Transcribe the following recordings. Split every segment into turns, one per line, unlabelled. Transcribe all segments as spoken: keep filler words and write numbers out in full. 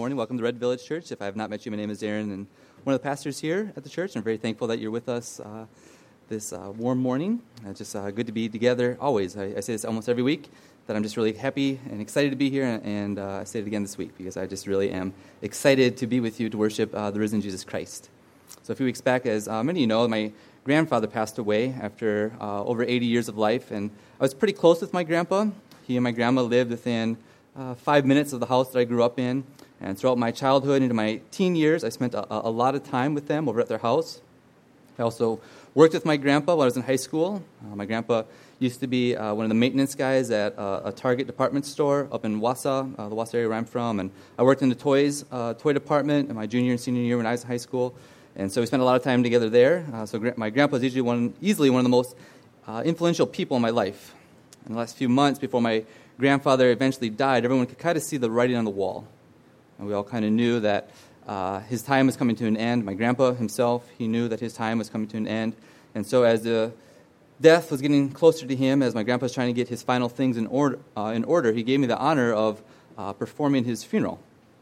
morning. Welcome to Red Village Church. If I have not met you, my name is Aaron, and one of the pastors here at the church. I'm very thankful that you're with us uh, this uh, warm morning. It's just uh, good to be together always. I, I say this almost every week, that I'm just really happy and excited to be here, and, and uh, I say it again this week because I just really am excited to be with you to worship uh, the risen Jesus Christ. So a few weeks back, as uh, many of you know, my grandfather passed away after uh, over eighty years of life, and I was pretty close with my grandpa. He and my grandma lived within uh, five minutes of the house that I grew up in, and throughout my childhood into my teen years, I spent a, a lot of time with them over at their house. I also worked with my grandpa when I was in high school. Uh, my grandpa used to be uh, one of the maintenance guys at uh, a Target department store up in Wausau, uh, the Wausau area where I'm from, and I worked in the toys uh, toy department in my junior and senior year when I was in high school, and so we spent a lot of time together there. Uh, so gra- my grandpa was usually one, easily one of the most uh, influential people in my life. In the last few months before my grandfather eventually died, everyone could kind of see the writing on the wall. And we all kind of knew that uh, his time was coming to an end. My grandpa himself, he knew that his time was coming to an end. And so as the death was getting closer to him, as my grandpa was trying to get his final things in order, uh, in order he gave me the honor of uh, performing his funeral.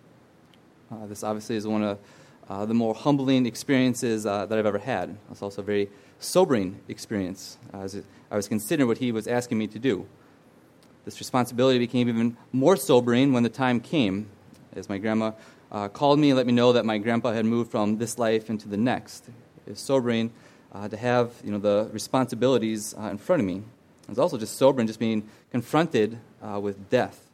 Uh, this obviously is one of uh, the more humbling experiences uh, that I've ever had. It's also a very sobering experience. Uh, as I was considering what he was asking me to do. This responsibility became even more sobering when the time came, as my grandma uh, called me and let me know that my grandpa had moved from this life into the next. It was sobering uh, to have, you know, the responsibilities uh, in front of me. It was also just sobering just being confronted uh, with death.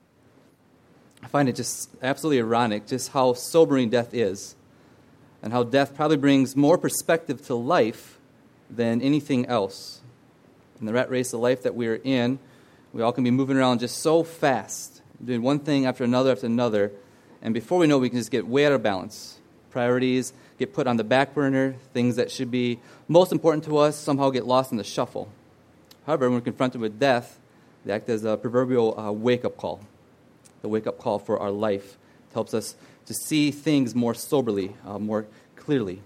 I find it just absolutely ironic just how sobering death is, and how death probably brings more perspective to life than anything else. In the rat race of life that we're in, we all can be moving around just so fast, doing one thing after another after another, and before we know it, we can just get way out of balance. Priorities get put on the back burner. Things that should be most important to us somehow get lost in the shuffle. However, when we're confronted with death, they act as a proverbial uh, wake-up call. The wake-up call for our life. It helps us to see things more soberly, uh, more clearly.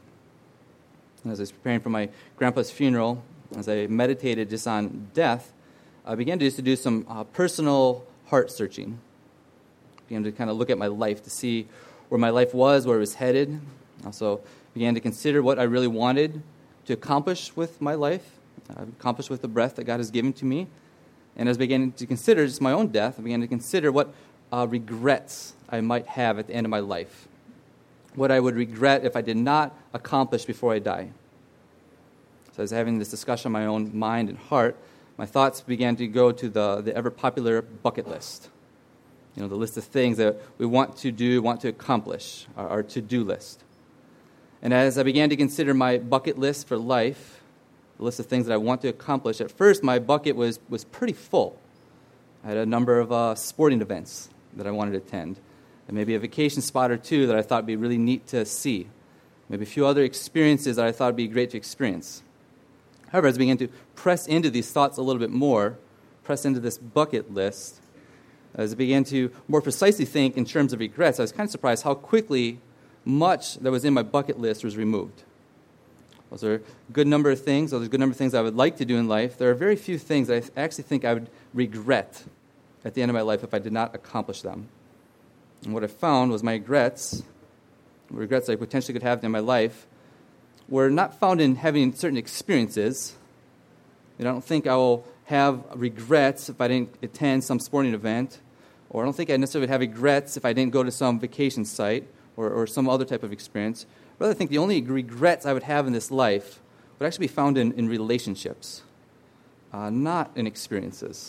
And as I was preparing for my grandpa's funeral, as I meditated just on death, I began to just to do some uh, personal heart searching. I began to kind of look at my life to see where my life was, where it was headed. Also began to consider what I really wanted to accomplish with my life, uh, accomplish with the breath that God has given to me. And as I began to consider just my own death, I began to consider what uh, regrets I might have at the end of my life. What I would regret if I did not accomplish before I die. So I was having this discussion in my own mind and heart. My thoughts began to go to the, the ever-popular bucket list. You know, the list of things that we want to do, want to accomplish, our, our to-do list. And as I began to consider my bucket list for life, the list of things that I want to accomplish, at first my bucket was, was pretty full. I had a number of uh, sporting events that I wanted to attend, and maybe a vacation spot or two that I thought would be really neat to see. Maybe a few other experiences that I thought would be great to experience. However, as I began to press into these thoughts a little bit more, press into this bucket list, as I began to more precisely think in terms of regrets, I was kind of surprised how quickly much that was in my bucket list was removed. Those are a good number of things. Those are a good number of things I would like to do in life. There are very few things that I actually think I would regret at the end of my life if I did not accomplish them. And what I found was my regrets, regrets I potentially could have in my life, were not found in having certain experiences. And I don't think I will have regrets if I didn't attend some sporting event, or I don't think I necessarily have regrets if I didn't go to some vacation site or, or some other type of experience. Rather, I think the only regrets I would have in this life would actually be found in, in relationships, uh, not in experiences.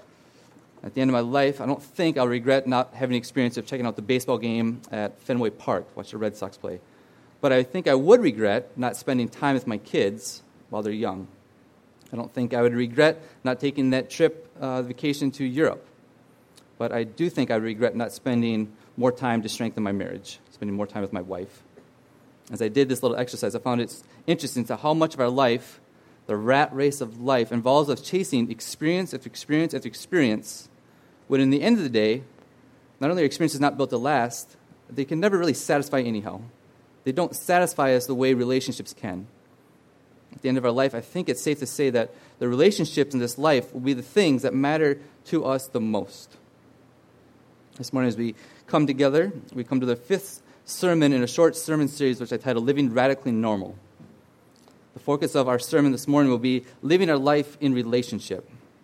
At the end of my life, I don't think I'll regret not having the experience of checking out the baseball game at Fenway Park, watch the Red Sox play. But I think I would regret not spending time with my kids while they're young. I don't think I would regret not taking that trip, uh, vacation to Europe. But I do think I would regret not spending more time to strengthen my marriage, spending more time with my wife. As I did this little exercise, I found it interesting to how much of our life, the rat race of life, involves us chasing experience after experience after experience, when in the end of the day, not only are experiences not built to last, they can never really satisfy anyhow. They don't satisfy us the way relationships can. At the end of our life, I think it's safe to say that the relationships in this life will be the things that matter to us the most. This morning, as we come together. We come to the fifth sermon in a short sermon series which I titled Living Radically Normal. The focus of our sermon this morning will be living our life in relationship.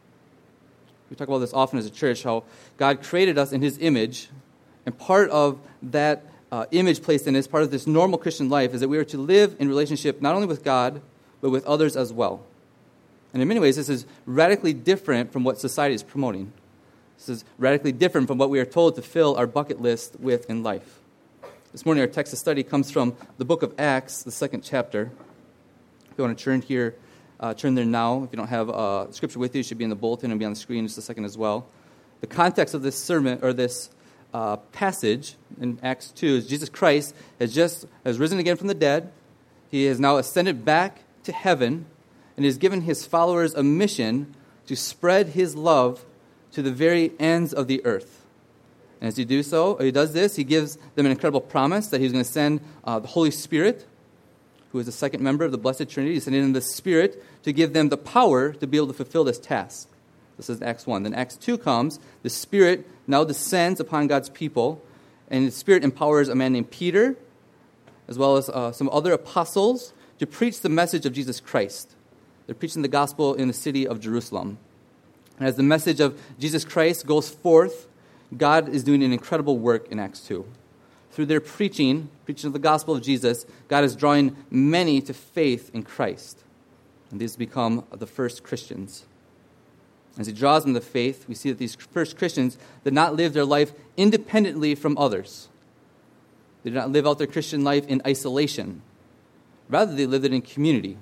We talk about this often as a church, how God created us in His image, and part of that uh, image placed in us, part of this normal Christian life, is that we are to live in relationship not only with God, but with others as well. And in many ways, this is radically different from what society is promoting. This is radically different from what we are told to fill our bucket list with in life. This morning, our text of study comes from the book of Acts, the second chapter. If you want to turn here, uh, turn there now. If you don't have uh, scripture with you, it should be in the bulletin and be on the screen in just a second as well. The context of this sermon, or this uh, passage in Acts two, is Jesus Christ has just has risen again from the dead. He has now ascended back to heaven, and he has given his followers a mission to spread his love to the very ends of the earth. And as he do so, he does this, he gives them an incredible promise that he's going to send uh, the Holy Spirit, who is the second member of the Blessed Trinity. He's sending them the Spirit to give them the power to be able to fulfill this task. This is Acts one. Then Acts two comes, the Spirit now descends upon God's people, and the Spirit empowers a man named Peter, as well as uh, some other apostles, to preach the message of Jesus Christ. They're preaching the gospel in the city of Jerusalem. And as the message of Jesus Christ goes forth, God is doing an incredible work in Acts two. Through their preaching, preaching of the gospel of Jesus, God is drawing many to faith in Christ. And these become the first Christians. As he draws them to faith, we see that these first Christians did not live their life independently from others. They did not live out their Christian life in isolation. Rather, they lived it in community,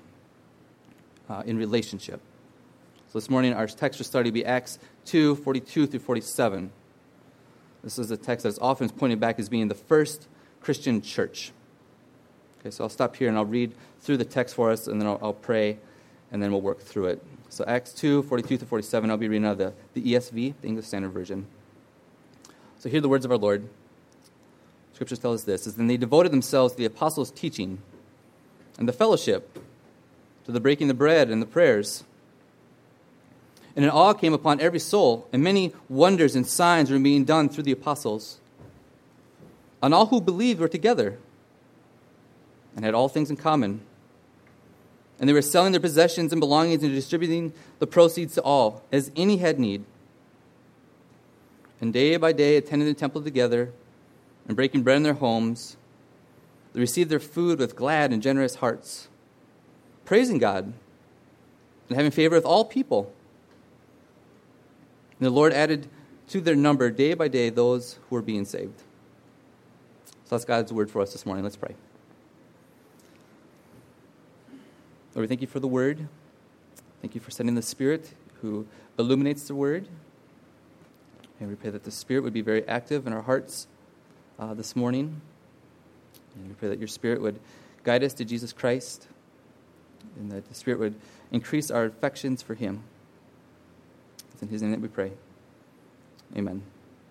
uh, in relationship. So this morning, our text for study will be Acts two, forty-two through forty-seven. This is a text that is often pointed back as being the first Christian church. Okay, so I'll stop here and I'll read through the text for us, and then I'll, I'll pray, and then we'll work through it. So Acts two, forty-two through forty-seven, I'll be reading out of the, the E S V, the English Standard Version. So hear the words of our Lord. Scriptures tell us this, is then they devoted themselves to the apostles' teaching and the fellowship, to the breaking of the bread and the prayers. And an awe came upon every soul, and many wonders and signs were being done through the apostles. And all who believed were together and had all things in common. And they were selling their possessions and belongings and distributing the proceeds to all, as any had need. And day by day attending the temple together and breaking bread in their homes, they received their food with glad and generous hearts, praising God and having favor with all people. And the Lord added to their number day by day those who were being saved. So that's God's word for us this morning. Let's pray. Lord, we thank you for the word. Thank you for sending the Spirit who illuminates the word. And we pray that the Spirit would be very active in our hearts uh, this morning. And we pray that your Spirit would guide us to Jesus Christ, and that the Spirit would increase our affections for him. It's in his name that we pray. Amen.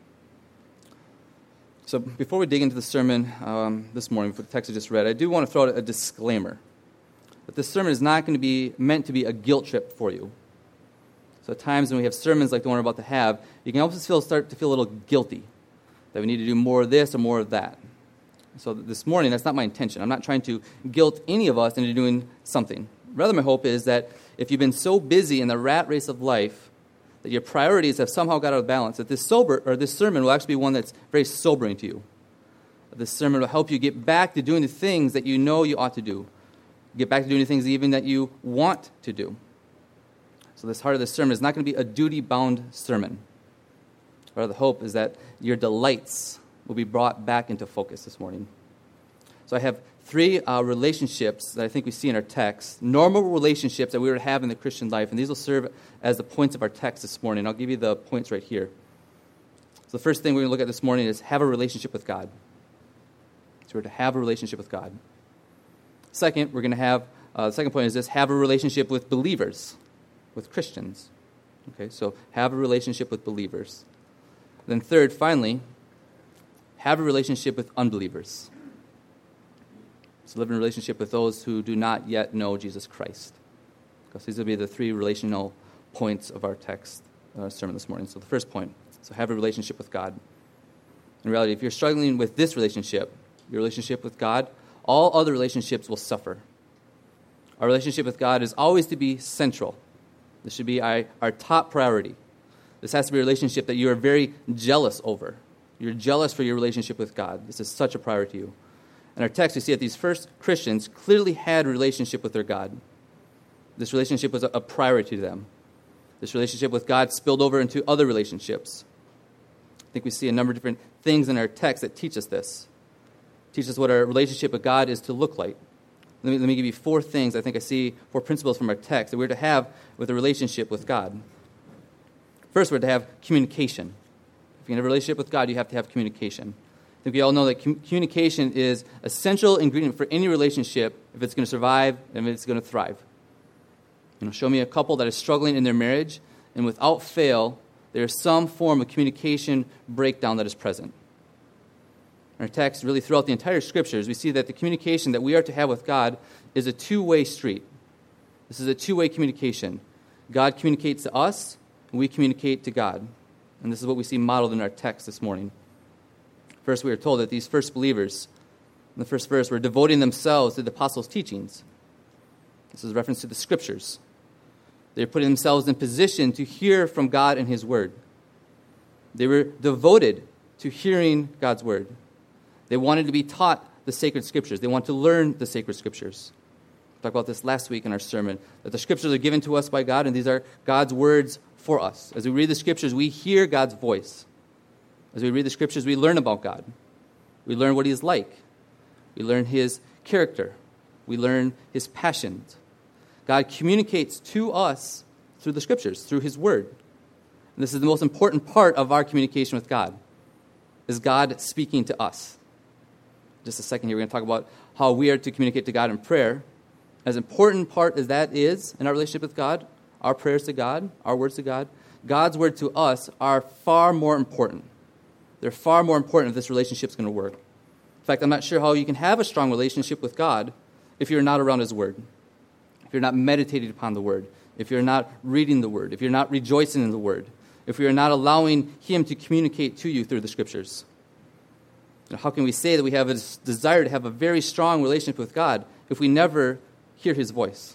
So before we dig into the sermon um, this morning, for the text I just read, I do want to throw out a disclaimer that this sermon is not going to be meant to be a guilt trip for you. So at times when we have sermons like the one we're about to have, you can almost feel, start to feel a little guilty that we need to do more of this or more of that. So this morning, that's not my intention. I'm not trying to guilt any of us into doing something. Rather, my hope is that if you've been so busy in the rat race of life that your priorities have somehow got out of balance, that this sober or this sermon will actually be one that's very sobering to you. This sermon will help you get back to doing the things that you know you ought to do. Get back to doing the things even that you want to do. So this heart of this sermon is not going to be a duty-bound sermon. Rather, the hope is that your delights will be brought back into focus this morning. So I have three uh, relationships that I think we see in our text, normal relationships that we would have in the Christian life, and these will serve as the points of our text this morning. I'll give you the points right here. So the first thing we're going to look at this morning is have a relationship with God. So we're to have a relationship with God. Second, we're going to have, uh, the second point is this, have a relationship with believers, with Christians. Okay, so have a relationship with believers. Then third, finally, have a relationship with unbelievers. So live in a relationship with those who do not yet know Jesus Christ. Because these will be the three relational points of our text uh, sermon this morning. So the first point, so have a relationship with God. In reality, if you're struggling with this relationship, your relationship with God, all other relationships will suffer. Our relationship with God is always to be central. This should be our, our top priority. This has to be a relationship that you are very jealous over. You're jealous for your relationship with God. This is such a priority to you. In our text, we see that these first Christians clearly had a relationship with their God. This relationship was a, a priority to them. This relationship with God spilled over into other relationships. I think we see a number of different things in our text that teach us this. Teach us what our relationship with God is to look like. Let me, let me give you four things I think I see, four principles from our text that we're to have with a relationship with God. First, we're to have communication. If you have a relationship with God, you have to have communication. I think we all know that com- communication is a central ingredient for any relationship if it's going to survive and if it's going to thrive. You know, show me a couple that is struggling in their marriage, and without fail, there is some form of communication breakdown that is present. In our text, really throughout the entire Scriptures, we see that the communication that we are to have with God is a two-way street. This is a two-way communication. God communicates to us, and we communicate to God. And this is what we see modeled in our text this morning. First, we are told that these first believers, in the first verse, were devoting themselves to the apostles' teachings. This is a reference to the Scriptures. They were putting themselves in position to hear from God and His Word. They were devoted to hearing God's Word. They wanted to be taught the sacred Scriptures. They wanted to learn the sacred Scriptures. We talked about this last week in our sermon, that the Scriptures are given to us by God, and these are God's words for us. As we read the Scriptures, we hear God's voice. As we read the Scriptures, we learn about God. We learn what He is like. We learn His character. We learn His passions. God communicates to us through the Scriptures, through His Word. And this is the most important part of our communication with God, is God speaking to us. Just a second here, we're going to talk about how we are to communicate to God in prayer. As important part as that is in our relationship with God, our prayers to God, our words to God, God's word to us are far more important. They're far more important if this relationship is going to work. In fact, I'm not sure how you can have a strong relationship with God if you're not around His Word, if you're not meditating upon the Word, if you're not reading the Word, if you're not rejoicing in the Word, if you're not allowing Him to communicate to you through the Scriptures. You know, how can we say that we have a desire to have a very strong relationship with God if we never hear His voice?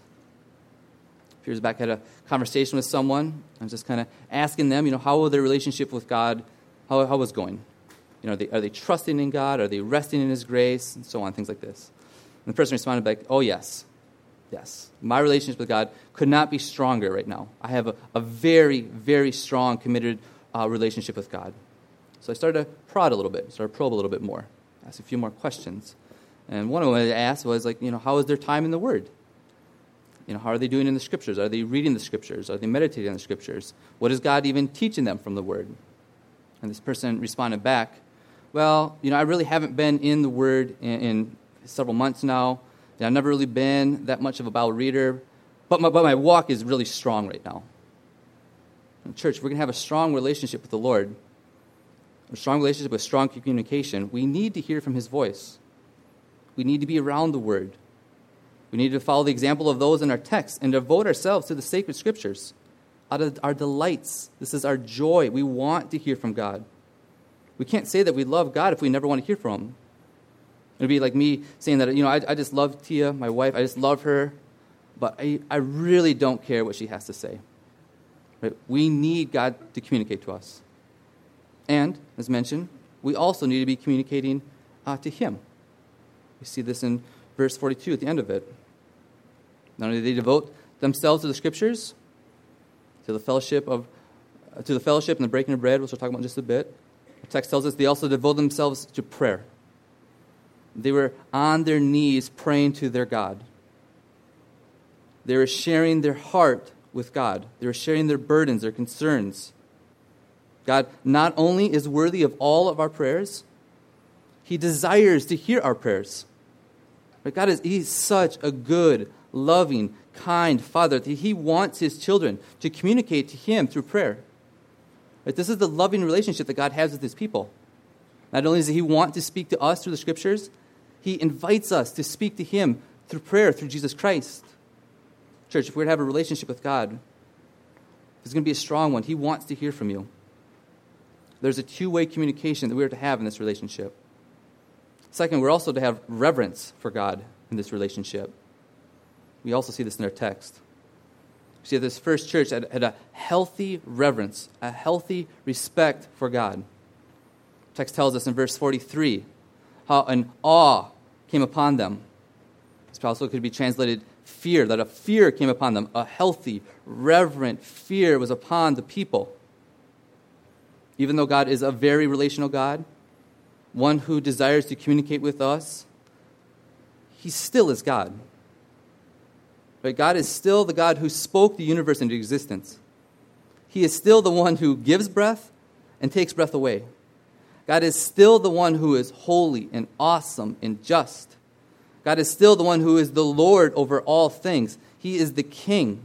A few years back, I had a conversation with someone. I was just kind of asking them, you know, how their relationship with God, how, how was going? You know, are they, are they trusting in God? Are they resting in His grace? And so on, things like this. And the person responded like, oh, yes. Yes. My relationship with God could not be stronger right now. I have a, a very, very strong, committed uh, relationship with God. So I started to prod a little bit, started to probe a little bit more, ask a few more questions. And one of them I asked was, like, you know, how is their time in the Word? You know, how are they doing in the Scriptures? Are they reading the Scriptures? Are they meditating on the Scriptures? What is God even teaching them from the Word? And this person responded back, well, you know, I really haven't been in the Word in, in several months now. You know, I've never really been that much of a Bible reader, but my, but my walk is really strong right now. In church, if we're going to have a strong relationship with the Lord, a strong relationship with strong communication, we need to hear from His voice. We need to be around the Word. We need to follow the example of those in our text and devote ourselves to the sacred Scriptures. Out of our delights, this is our joy. We want to hear from God. We can't say that we love God if we never want to hear from Him. It would be like me saying that, you know, I, I just love Tia, my wife. I just love her, but I, I really don't care what she has to say. Right? We need God to communicate to us. And, as mentioned, we also need to be communicating uh, to Him. We see this in verse forty-two at the end of it. Not only do they devote themselves to the Scriptures, to the fellowship of, uh, to the fellowship and the breaking of bread, which we'll talk about in just a bit. The text tells us they also devote themselves to prayer. They were on their knees praying to their God. They were sharing their heart with God. They were sharing their burdens, their concerns. God not only is worthy of all of our prayers, He desires to hear our prayers. But God is He's such a good, loving, kind Father that He wants His children to communicate to Him through prayer. Right? This is the loving relationship that God has with His people. Not only does He want to speak to us through the Scriptures, He invites us to speak to Him through prayer, through Jesus Christ. Church, if we're to have a relationship with God, it's going to be a strong one. He wants to hear from you. There's a two-way communication that we are to have in this relationship. Second, we're also to have reverence for God in this relationship. We also see this in our text. See, this first church had, had a healthy reverence, a healthy respect for God. The text tells us in verse forty-three how an awe came upon them. This also could be translated fear, that a fear came upon them. A healthy, reverent fear was upon the people. Even though God is a very relational God, one who desires to communicate with us, he still is God. Right? God is still the God who spoke the universe into existence. He is still the one who gives breath and takes breath away. God is still the one who is holy and awesome and just. God is still the one who is the Lord over all things. He is the King.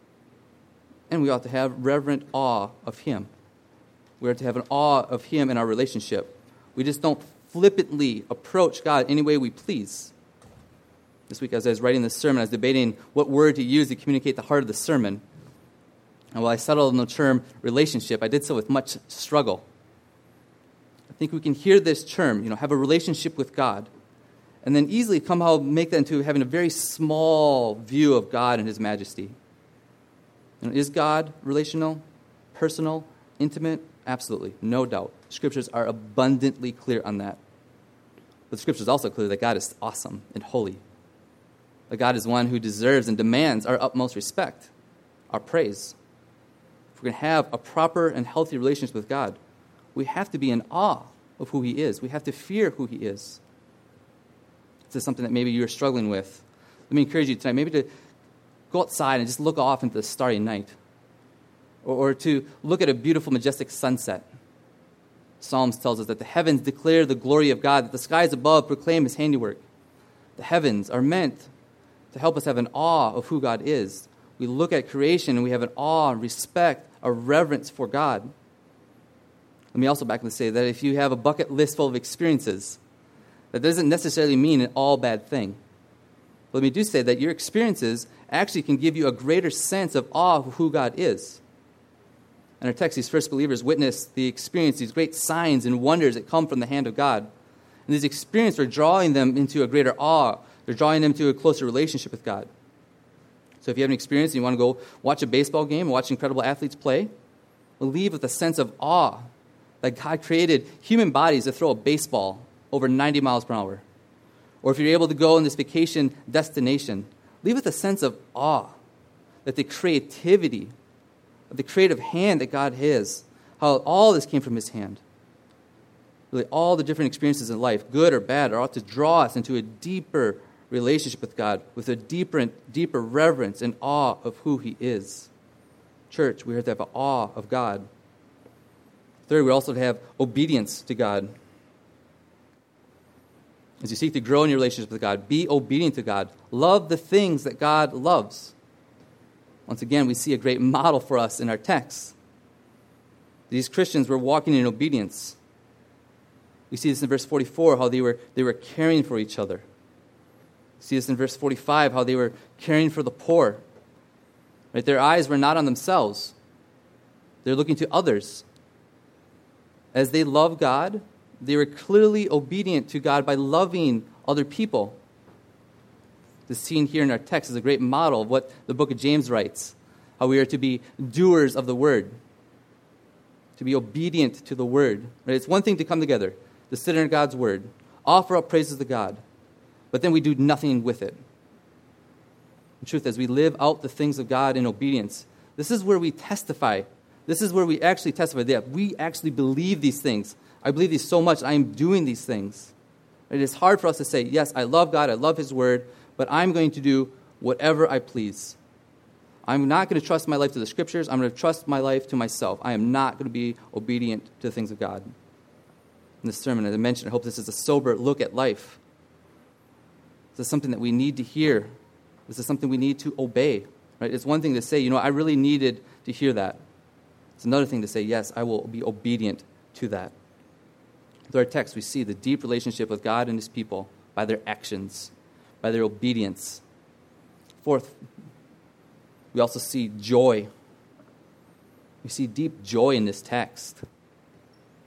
And we ought to have reverent awe of him. We are to have an awe of him in our relationship. We just don't flippantly approach God any way we please. This week, as I was writing this sermon, I was debating what word to use to communicate the heart of the sermon. And while I settled on the term relationship, I did so with much struggle. I think we can hear this term, you know, have a relationship with God, and then easily somehow make that into having a very small view of God and his majesty. You know, is God relational, personal, intimate? Absolutely, no doubt. Scriptures are abundantly clear on that. But the Scripture is also clear that God is awesome and holy. That God is one who deserves and demands our utmost respect, our praise. If we're going to have a proper and healthy relationship with God, we have to be in awe of who he is. We have to fear who he is. This is something that maybe you're struggling with. Let me encourage you tonight, maybe to go outside and just look off into the starry night. Or, or to look at a beautiful, majestic sunset. Psalms tells us that the heavens declare the glory of God, that the skies above proclaim his handiwork. The heavens are meant to help us have an awe of who God is. We look at creation and we have an awe, respect, a reverence for God. Let me also back and say that if you have a bucket list full of experiences, that doesn't necessarily mean an all bad thing. But let me do say that your experiences actually can give you a greater sense of awe of who God is. In our text, these first believers witnessed the experience, these great signs and wonders that come from the hand of God. And these experiences are drawing them into a greater awe. They're drawing them to a closer relationship with God. So if you have an experience and you want to go watch a baseball game, watch incredible athletes play, we'll leave with a sense of awe that God created human bodies to throw a baseball over ninety miles per hour. Or if you're able to go on this vacation destination, leave with a sense of awe that the creativity, of the creative hand that God has, how all this came from his hand. Really, all the different experiences in life, good or bad, are ought to draw us into a deeper relationship with God, with a deeper and deeper reverence and awe of who he is. Church, we have to have an awe of God. Third, we also have to have obedience to God. As you seek to grow in your relationship with God, be obedient to God. Love the things that God loves. Once again, we see a great model for us in our text. These Christians were walking in obedience. We see this in verse forty-four, how they were, they were caring for each other. We see this in verse forty-five, how they were caring for the poor. Right? Their eyes were not on themselves. They're looking to others. As they love God, they were clearly obedient to God by loving other people. The scene here in our text is a great model of what the book of James writes, how we are to be doers of the word, to be obedient to the word. Right? It's one thing to come together, to sit in God's word, offer up praises to God, but then we do nothing with it. In truth, as we live out the things of God in obedience, this is where we testify. This is where we actually testify that we actually believe these things. I believe these so much, I am doing these things. It is hard for us to say, yes, I love God, I love his word, but I'm going to do whatever I please. I'm not going to trust my life to the scriptures. I'm going to trust my life to myself. I am not going to be obedient to the things of God. In this sermon, as I mentioned, I hope this is a sober look at life. This is something that we need to hear. This is something we need to obey. Right? It's one thing to say, you know, I really needed to hear that. It's another thing to say, yes, I will be obedient to that. Through our text, we see the deep relationship with God and his people by their actions, by their obedience. Fourth, we also see joy. We see deep joy in this text.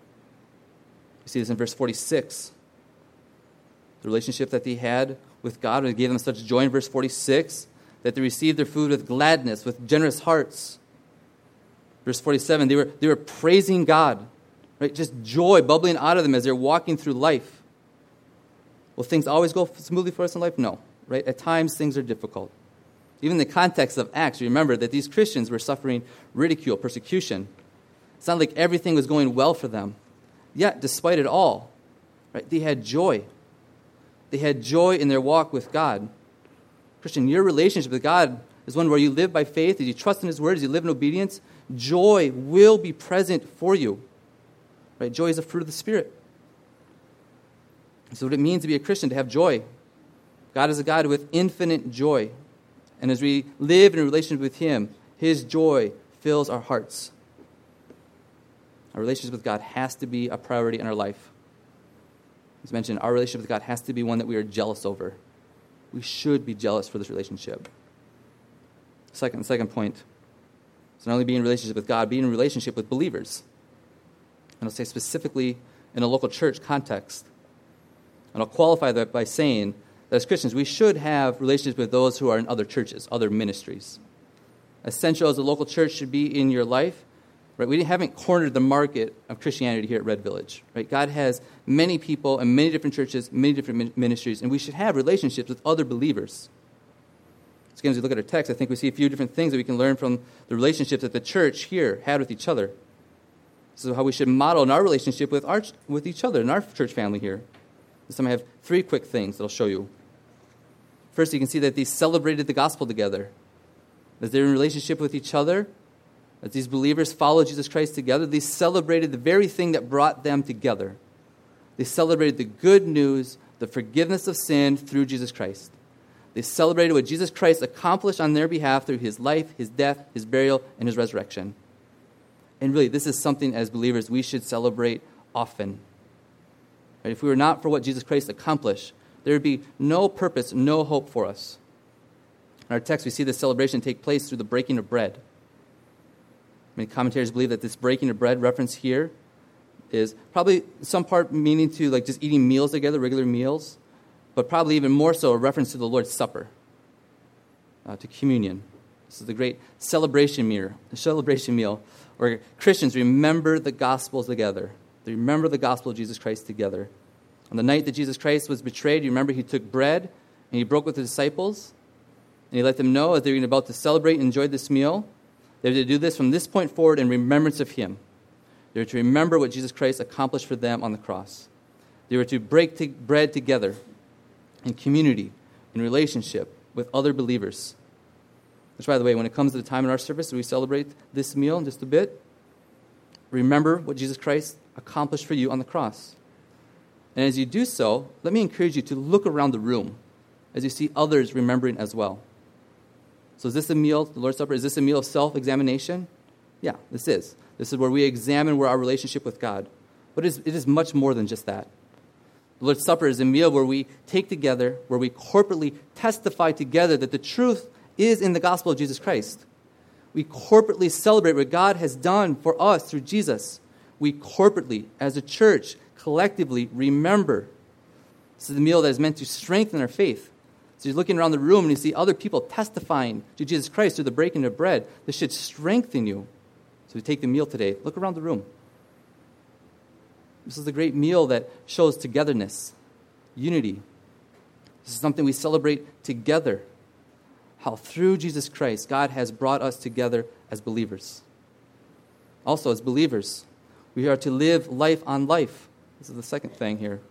We see this in verse forty-six. The relationship that they had with God, and it gave them such joy in verse forty-six, that they received their food with gladness, with generous hearts. Verse forty-seven, they were, they were praising God, right? Just joy bubbling out of them as they're walking through life. Will things always go smoothly for us in life? No, right? At times, things are difficult. Even in the context of Acts, you remember that these Christians were suffering ridicule, persecution. It's not like everything was going well for them. Yet, despite it all, right, they had joy. They had joy in their walk with God. Christian, your relationship with God is one where you live by faith, as you trust in His Word, as you live in obedience. Joy will be present for you. Right? Joy is a fruit of the Spirit. So what it means to be a Christian, to have joy. God is a God with infinite joy. And as we live in a relationship with Him, His joy fills our hearts. Our relationship with God has to be a priority in our life. As mentioned, our relationship with God has to be one that we are jealous over. We should be jealous for this relationship. Second, second point. It's not only being in a relationship with God, being in a relationship with believers. And I'll say specifically in a local church context. And I'll qualify that by saying that as Christians, we should have relationships with those who are in other churches, other ministries. Essential as a local church should be in your life, right? We haven't cornered the market of Christianity here at Red Village, right? God has many people and many different churches, many different ministries, and we should have relationships with other believers. So again, as we look at our text, I think we see a few different things that we can learn from the relationships that the church here had with each other. This is how we should model in our relationship with our with each other, in our church family here. This time I have three quick things that I'll show you. First, you can see that these celebrated the gospel together. As they're in relationship with each other, as these believers followed Jesus Christ together, they celebrated the very thing that brought them together. They celebrated the good news, the forgiveness of sin through Jesus Christ. They celebrated what Jesus Christ accomplished on their behalf through His life, His death, His burial, and His resurrection. And really, this is something as believers we should celebrate often. Right? If we were not for what Jesus Christ accomplished, there would be no purpose, no hope for us. In our text, we see this celebration take place through the breaking of bread. Many commentators believe that this breaking of bread reference here is probably some part meaning to like just eating meals together, regular meals, but probably even more so a reference to the Lord's Supper, uh, to communion. This is the great celebration meal, the celebration meal where Christians remember the gospel together. They remember the gospel of Jesus Christ together. On the night that Jesus Christ was betrayed, you remember He took bread and He broke with the disciples, and He let them know as they were about to celebrate and enjoy this meal, they were to do this from this point forward in remembrance of Him. They were to remember what Jesus Christ accomplished for them on the cross. They were to break to bread together in community, in relationship with other believers. Which, by the way, when it comes to the time in our service, we celebrate this meal in just a bit. Remember what Jesus Christ accomplished for you on the cross. And as you do so, let me encourage you to look around the room as you see others remembering as well. So is this a meal, the Lord's Supper, is this a meal of self-examination? Yeah, this is. This is where we examine where our relationship with God. But it is, it is much more than just that. The Lord's Supper is a meal where we take together, where we corporately testify together that the truth is in the gospel of Jesus Christ. We corporately celebrate what God has done for us through Jesus. We corporately, as a church, collectively remember. This is the meal that is meant to strengthen our faith. So you're looking around the room and you see other people testifying to Jesus Christ through the breaking of bread. This should strengthen you. So we take the meal today. Look around the room. This is the great meal that shows togetherness, unity. This is something we celebrate together. How through Jesus Christ, God has brought us together as believers. Also, as believers, we are to live life on life. This is the second thing here.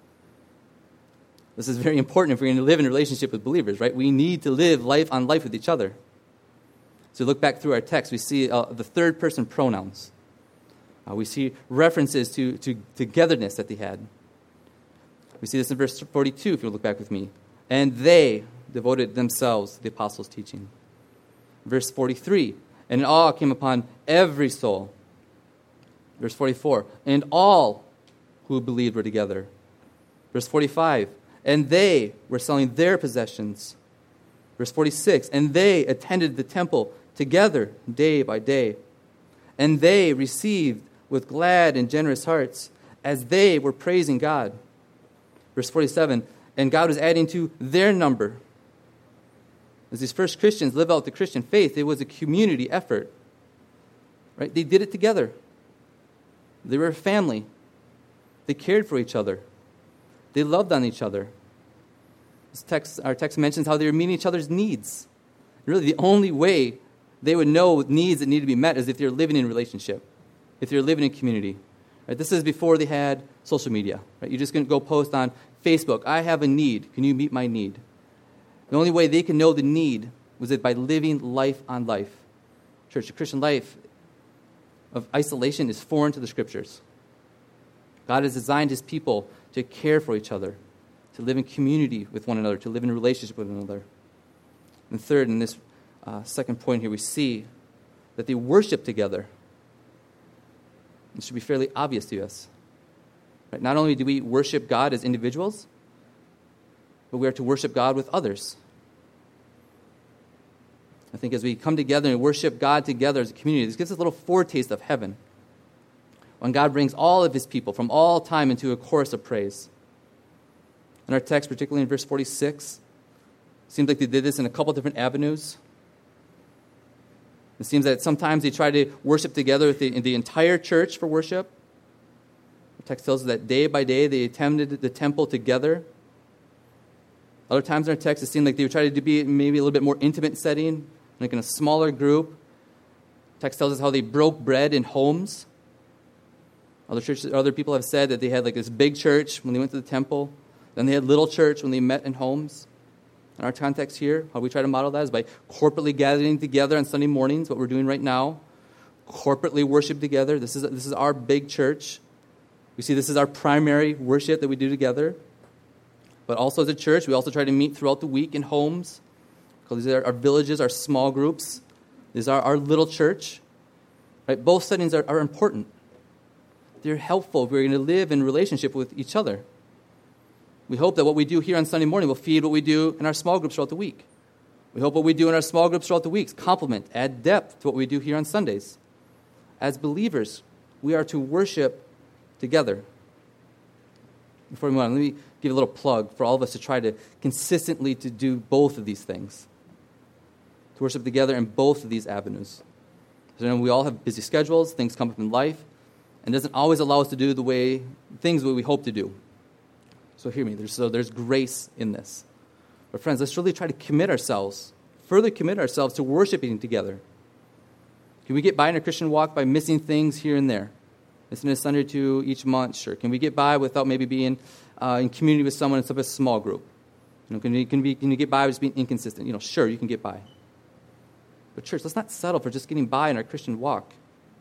This is very important if we're going to live in a relationship with believers, right? We need to live life on life with each other. So look back through our text, we see uh, the third person pronouns. Uh, we see references to, to togetherness that they had. We see this in verse forty-two, if you look back with me. And they devoted themselves to the apostles' teaching. Verse forty-three, and awe came upon every soul. Verse forty-four, and all who believed were together. Verse forty-five, and they were selling their possessions. Verse forty-six, and they attended the temple together day by day. And they received with glad and generous hearts as they were praising God. Verse forty-seven, and God was adding to their number. As these first Christians live out the Christian faith, it was a community effort. Right? They did it together. They were a family. They cared for each other. They loved on each other. This text, our text mentions how they were meeting each other's needs. Really, the only way they would know needs that need to be met is if they're living in relationship, if they're living in community. Right? This is before they had social media. Right? You're just going to go post on Facebook, I have a need. Can you meet my need? The only way they can know the need was it by living life on life. Church, the Christian life of isolation is foreign to the Scriptures. God has designed his people to care for each other, to live in community with one another, to live in relationship with one another. And third, in this uh, second point here, we see that they worship together. It should be fairly obvious to us. Right? Not only do we worship God as individuals, but we are to worship God with others. I think as we come together and worship God together as a community, this gives us a little foretaste of heaven, when God brings all of his people from all time into a chorus of praise. In our text, particularly in verse forty-six, it seems like they did this in a couple different avenues. It seems that sometimes they try to worship together with the, the entire church for worship. The text tells us that day by day they attended the temple together. Other times in our text, it seemed like they would try to be maybe a little bit more intimate setting, like in a smaller group. The text tells us how they broke bread in homes. Other churches, other people have said that they had like this big church when they went to the temple. Then they had little church when they met in homes. In our context here, how we try to model that is by corporately gathering together on Sunday mornings, what we're doing right now. Corporately worship together. This is, this is our big church. We see this is our primary worship that we do together. But also as a church, we also try to meet throughout the week in homes. Because these are our villages, our small groups. These are our little church. Right? Both settings are, are important. They're helpful if we're going to live in relationship with each other. We hope that what we do here on Sunday morning will feed what we do in our small groups throughout the week. We hope what we do in our small groups throughout the weeks complement, add depth to what we do here on Sundays. As believers, we are to worship together. Before we move on, let me give a little plug for all of us to try to consistently to do both of these things. To worship together in both of these avenues. So, you know, we all have busy schedules, things come up in life, and it doesn't always allow us to do the way things that we hope to do. So hear me, there's, so there's grace in this. But friends, let's really try to commit ourselves, further commit ourselves to worshiping together. Can we get by in a Christian walk by missing things here and there? Missing a Sunday or two each month? Sure. Can we get by without maybe being uh, in community with someone in a small group? You know, can, you, can, we, can you get by with just being inconsistent? You know, sure, you can get by. But church, let's not settle for just getting by in our Christian walk.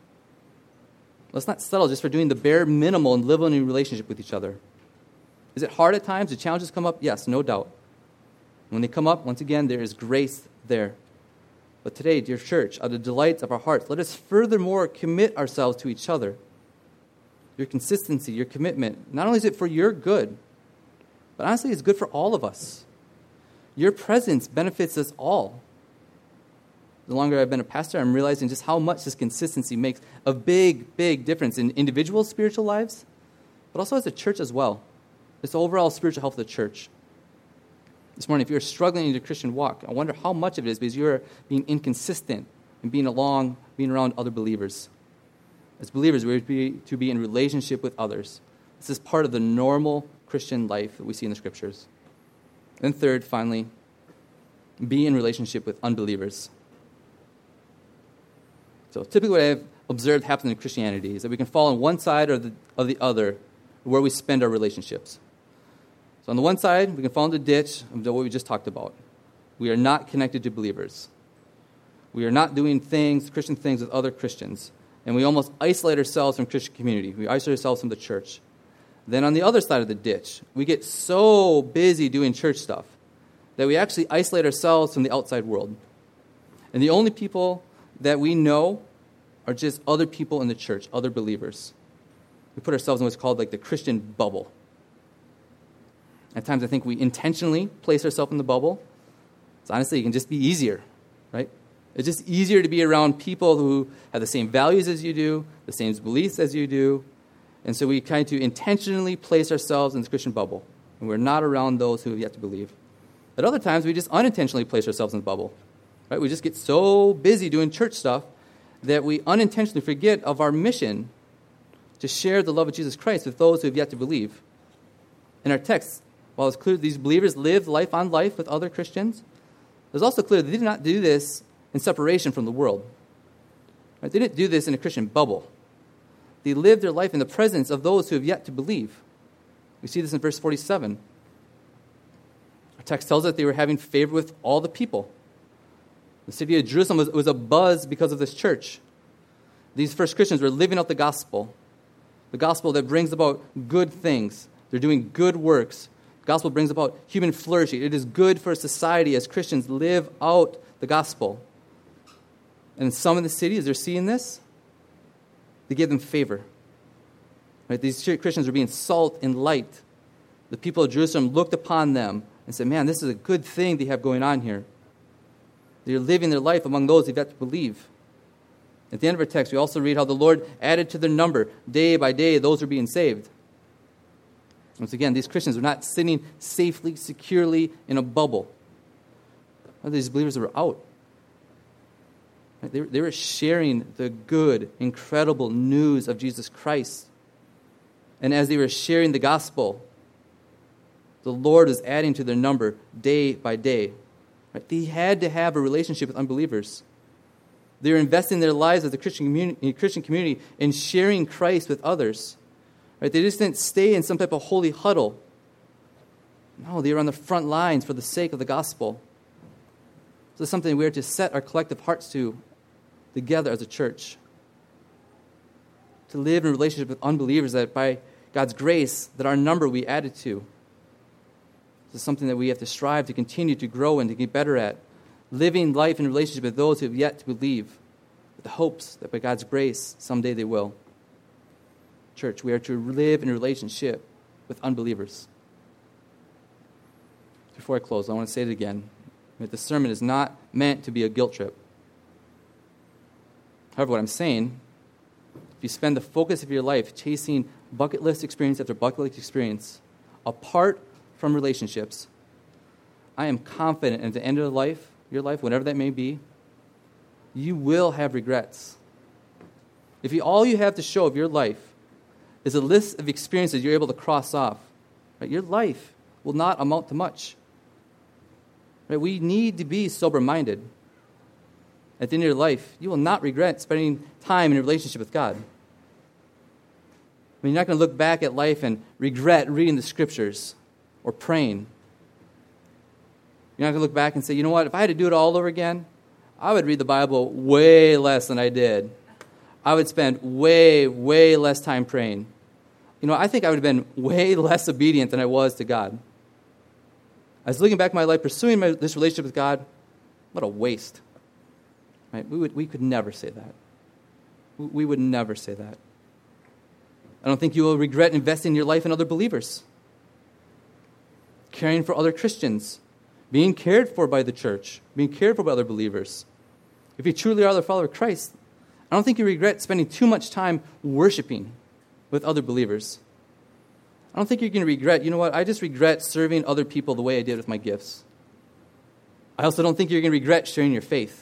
Let's not settle just for doing the bare minimal and living in a relationship with each other. Is it hard at times? Do challenges come up? Yes, no doubt. When they come up, once again, there is grace there. But today, dear church, out of the delights of our hearts, let us furthermore commit ourselves to each other. Your consistency, your commitment, not only is it for your good, but honestly, it's good for all of us. Your presence benefits us all. The longer I've been a pastor, I'm realizing just how much this consistency makes a big, big difference in individual spiritual lives, but also as a church as well. It's the overall spiritual health of the church. This morning, if you're struggling in your Christian walk, I wonder how much of it is because you're being inconsistent and being along, being around other believers. As believers, we're to be, to be in relationship with others. This is part of the normal Christian life that we see in the Scriptures. And third, finally, be in relationship with unbelievers. So typically what I've observed happen in Christianity is that we can fall on one side or the, or the other where we spend our relationships. So on the one side, we can fall in the ditch of what we just talked about. We are not connected to believers. We are not doing things, Christian things with other Christians. And we almost isolate ourselves from Christian community. We isolate ourselves from the church. Then on the other side of the ditch, we get so busy doing church stuff that we actually isolate ourselves from the outside world. And the only people that we know are just other people in the church, other believers. We put ourselves in what's called like the Christian bubble. At times I think we intentionally place ourselves in the bubble. So honestly, it can just be easier, right? It's just easier to be around people who have the same values as you do, the same beliefs as you do. And so we kind to intentionally place ourselves in the Christian bubble, and we're not around those who have yet to believe. At other times, we just unintentionally place ourselves in the bubble. Right? We just get so busy doing church stuff that we unintentionally forget of our mission to share the love of Jesus Christ with those who have yet to believe. In our text, while it's clear that these believers lived life on life with other Christians, it's also clear that they did not do this in separation from the world. Right? They didn't do this in a Christian bubble. They lived their life in the presence of those who have yet to believe. We see this in verse forty-seven. Our text tells us that they were having favor with all the people. The city of Jerusalem was, was abuzz because of this church. These first Christians were living out the gospel, the gospel that brings about good things. They're doing good works. The gospel brings about human flourishing. It is good for society as Christians live out the gospel. And some in the city, as they're seeing this, they gave them favor. Right? These Christians were being salt and light. The people of Jerusalem looked upon them and said, man, this is a good thing they have going on here. They're living their life among those who've yet to believe. At the end of our text, we also read how the Lord added to their number, day by day, those who are being saved. Once again, these Christians were not sitting safely, securely in a bubble. These believers were out. They were, they were sharing the good, incredible news of Jesus Christ. And as they were sharing the gospel, the Lord was adding to their number day by day. Right? They had to have a relationship with unbelievers. They were investing their lives as a Christian community, Christian community in sharing Christ with others. Right? They just didn't stay in some type of holy huddle. No, they were on the front lines for the sake of the gospel. This is something we are to set our collective hearts to together as a church. To live in a relationship with unbelievers that by God's grace, that our number we added to. This is something that we have to strive to continue to grow and to get better at. Living life in relationship with those who have yet to believe, with the hopes that by God's grace, someday they will. Church, we are to live in a relationship with unbelievers. Before I close, I want to say it again. That the sermon is not meant to be a guilt trip. However, what I'm saying, if you spend the focus of your life chasing bucket list experience after bucket list experience, apart from relationships, I am confident at the end of life, your life, whatever that may be, you will have regrets. If you, all you have to show of your life is a list of experiences you're able to cross off, right, your life will not amount to much. Right? We need to be sober-minded. At the end of your life, you will not regret spending time in a relationship with God. I mean, you're not going to look back at life and regret reading the Scriptures or praying. You're not going to look back and say, you know what, if I had to do it all over again, I would read the Bible way less than I did. I would spend way, way less time praying. You know, I think I would have been way less obedient than I was to God. I was looking back at my life, pursuing my, this relationship with God, what a waste. Right? We would, we could never say that. We, we would never say that. I don't think you will regret investing your life in other believers, caring for other Christians, being cared for by the church, being cared for by other believers. If you truly are the follower of Christ, I don't think you regret spending too much time worshiping with other believers. I don't think you're going to regret, you know what, I just regret serving other people the way I did with my gifts. I also don't think you're going to regret sharing your faith.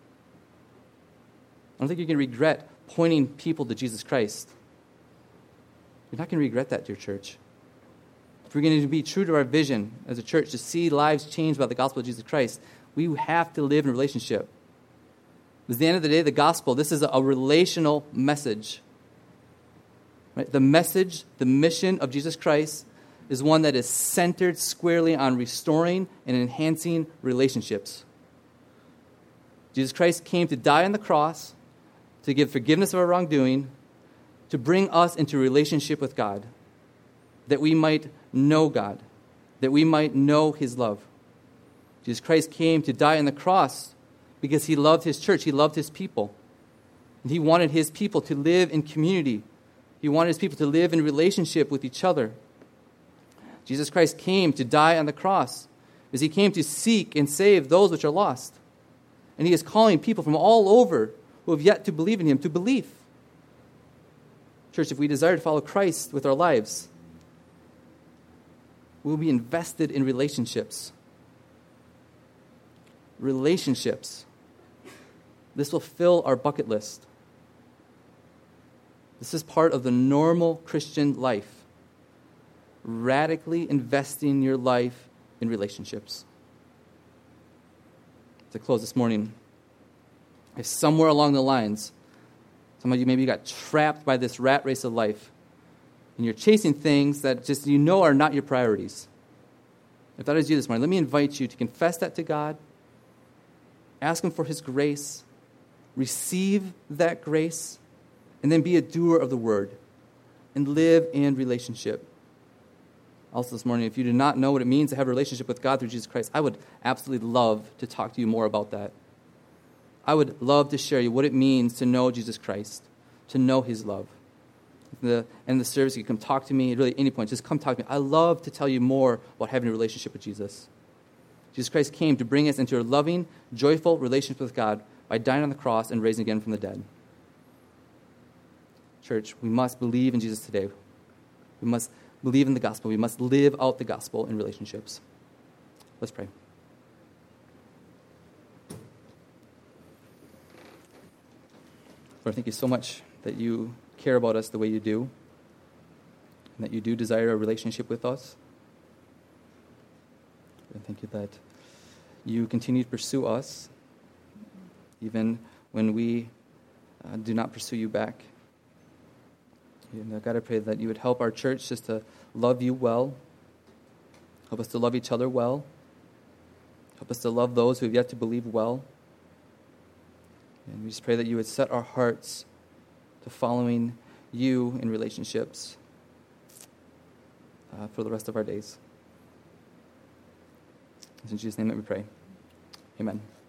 I don't think you're going to regret pointing people to Jesus Christ. You're not going to regret that, dear church. If we're going to be true to our vision as a church, to see lives changed by the gospel of Jesus Christ, we have to live in a relationship. At the end of the day, the gospel, this is a relational message. Right? The message, the mission of Jesus Christ is one that is centered squarely on restoring and enhancing relationships. Jesus Christ came to die on the cross, to give forgiveness of our wrongdoing, to bring us into relationship with God, that we might know God, that we might know His love. Jesus Christ came to die on the cross because He loved His church. He loved His people. And He wanted His people to live in community. He wanted His people to live in relationship with each other. Jesus Christ came to die on the cross because He came to seek and save those which are lost. And He is calling people from all over who have yet to believe in Him to believe. Church, if we desire to follow Christ with our lives, we'll be invested in relationships. Relationships. This will fill our bucket list. This is part of the normal Christian life. Radically investing your life in relationships. To close this morning, if somewhere along the lines, some of you maybe got trapped by this rat race of life, and you're chasing things that just you know are not your priorities. If that is you this morning, let me invite you to confess that to God, ask Him for His grace, receive that grace, and then be a doer of the word and live in relationship. Also this morning, if you do not know what it means to have a relationship with God through Jesus Christ, I would absolutely love to talk to you more about that. I would love to share you what it means to know Jesus Christ, to know His love. The end of the service, you can come talk to me at really any point. Just come talk to me. I love to tell you more about having a relationship with Jesus. Jesus Christ came to bring us into a loving, joyful relationship with God by dying on the cross and rising again from the dead. Church, we must believe in Jesus today. We must believe in the gospel. We must live out the gospel in relationships. Let's pray. Lord, thank you so much that you care about us the way you do, and that you do desire a relationship with us. And thank you that you continue to pursue us, even when we uh, do not pursue you back. And uh, God, I pray that you would help our church just to love you well, help us to love each other well, help us to love those who have yet to believe well. And we just pray that you would set our hearts to following you in relationships uh, for the rest of our days. It's in Jesus' name that we pray. Amen.